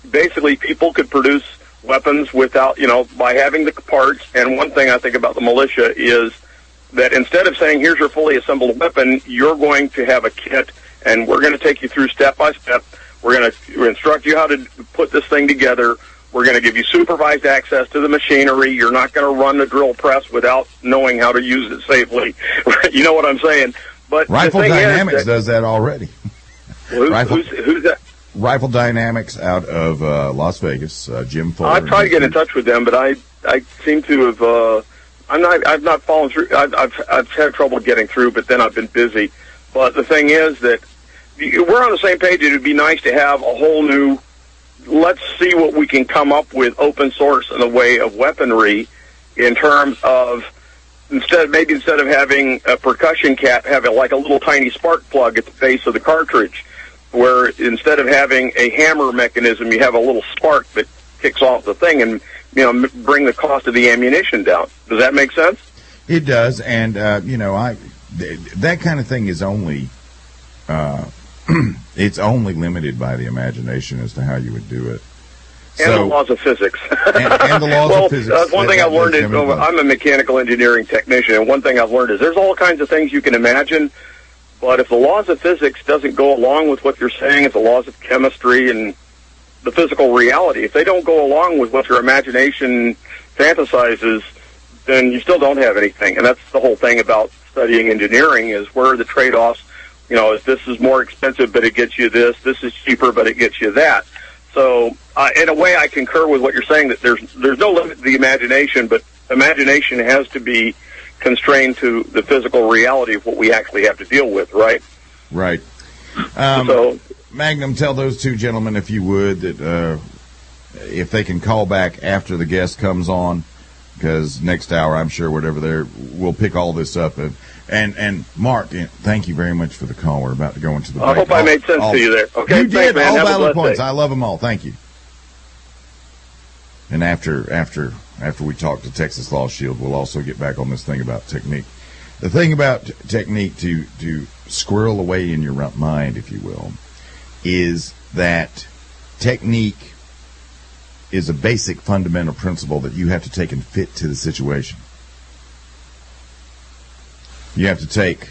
basically people could produce weapons without, you know, by having the parts. And one thing I think about the militia is that instead of saying, here's your fully assembled weapon, you're going to have a kit, and we're going to take you through step by step. We're going to instruct you how to put this thing together. We're going to give you supervised access to the machinery. You're not going to run the drill press without knowing how to use it safely. You know what I'm saying? But Rifle the thing Dynamics is that, does that already. Who, Rifle, who's, who's that? Rifle Dynamics out of uh, Las Vegas. Uh, Jim Fuller. I've tried to get in touch with them, but I I seem to have uh, I'm not I've not fallen through. I've, I've I've had trouble getting through, but then I've been busy. But the thing is that we're on the same page. It would be nice to have a whole new. Let's see what we can come up with open source in the way of weaponry, in terms of instead maybe instead of having a percussion cap, have it like a little tiny spark plug at the base of the cartridge, where instead of having a hammer mechanism, you have a little spark that kicks off the thing and, you know, bring the cost of the ammunition down. Does that make sense? It does, and uh, you know, I th- that kind of thing is only. Uh, it's only limited by the imagination as to how you would do it. And so, the laws of physics. and, and the laws well, of physics. Uh, one that, thing I've learned is, oh, I'm a mechanical engineering technician, and one thing I've learned is there's all kinds of things you can imagine, but if the laws of physics doesn't go along with what you're saying, if the laws of chemistry and the physical reality, if they don't go along with what your imagination fantasizes, then you still don't have anything. And that's the whole thing about studying engineering, is where are the trade-offs. You know, if this is more expensive, but it gets you this, this is cheaper, but it gets you that. So, uh, in a way, I concur with what you're saying, that there's there's no limit to the imagination, but imagination has to be constrained to the physical reality of what we actually have to deal with, right? Right. Um, so, Magnum, tell those two gentlemen, if you would, that uh, if they can call back after the guest comes on, because next hour, I'm sure, whatever they're, we'll pick all this up. And, and, and Mark, thank you very much for the call. We're about to go into the break. I hope all, I made sense all, to you there. Okay, you did. thanks, man. All Have valid a points. day. I love them all. Thank you. And after after after we talk to Texas Law Shield, we'll also get back on this thing about technique. The thing about t- technique to to squirrel away in your mind, if you will, is that technique is a basic fundamental principle that you have to take and fit to the situation. You have to take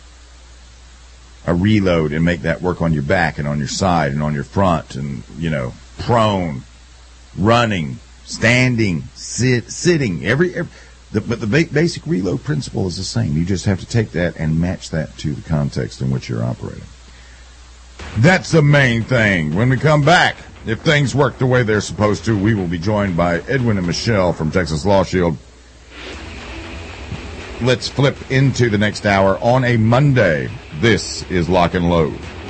a reload and make that work on your back and on your side and on your front and, you know, prone, running, standing, sit, sitting. Every, every the, but the ba- basic reload principle is the same. You just have to take that and match that to the context in which you're operating. That's the main thing. When we come back, if things work the way they're supposed to, we will be joined by Edwin and Michelle from Texas Law Shield. Let's flip into the next hour on a Monday. This is Lock and Load.